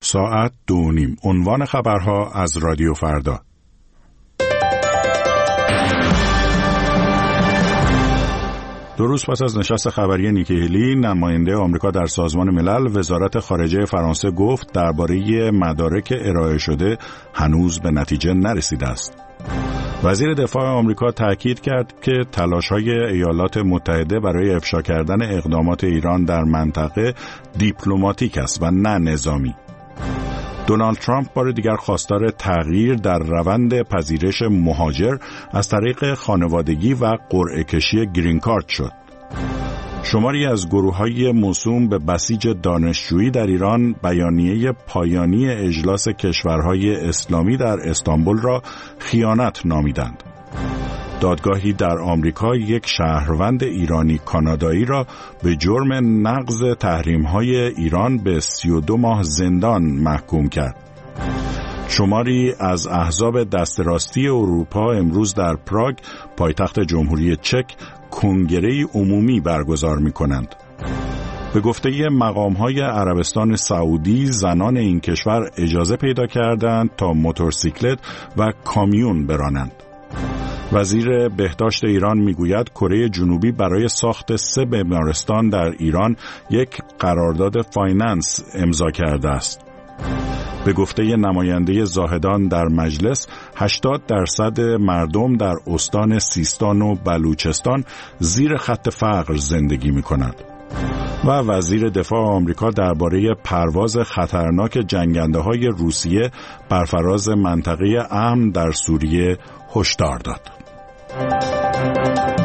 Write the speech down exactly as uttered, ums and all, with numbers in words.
ساعت دو نیم. عنوان خبرها از رادیو فردا. دو روز پس از نشست خبری نیکی هلی، نماینده آمریکا در سازمان ملل، وزارت خارجه فرانسه گفت درباره مدارک ارائه شده هنوز به نتیجه نرسیده است. وزیر دفاع آمریکا تاکید کرد که تلاش‌های ایالات متحده برای افشا کردن اقدامات ایران در منطقه دیپلماتیک است و نه نظامی. دونالد ترامپ بار دیگر خواستار تغییر در روند پذیرش مهاجر از طریق خانوادگی و قرعه کشی گرین کارت شد. شماری از گروه‌های موسوم به بسیج دانشجویی در ایران بیانیه پایانی اجلاس کشورهای اسلامی در استانبول را خیانت نامیدند. دادگاهی در آمریکا یک شهروند ایرانی کانادایی را به جرم نقض تحریم‌های ایران به سی و دو ماه زندان محکوم کرد. شماری از احزاب دست راستی اروپا امروز در پراگ، پایتخت جمهوری چک، کنگره‌ای عمومی برگزار می‌کنند. به گفته مقام‌های عربستان سعودی، زنان این کشور اجازه پیدا کردند تا موتورسیکلت و کامیون برانند. وزیر بهداشت ایران میگوید کره جنوبی برای ساخت سه بیمارستان در ایران یک قرارداد فایننس امضا کرده است. به گفته نماینده زاهدان در مجلس، هشتاد درصد مردم در استان سیستان و بلوچستان زیر خط فقر زندگی می‌کنند. و وزیر دفاع آمریکا درباره پرواز خطرناک جنگنده‌های روسیه بر فراز منطقه امن در سوریه هشدار داد.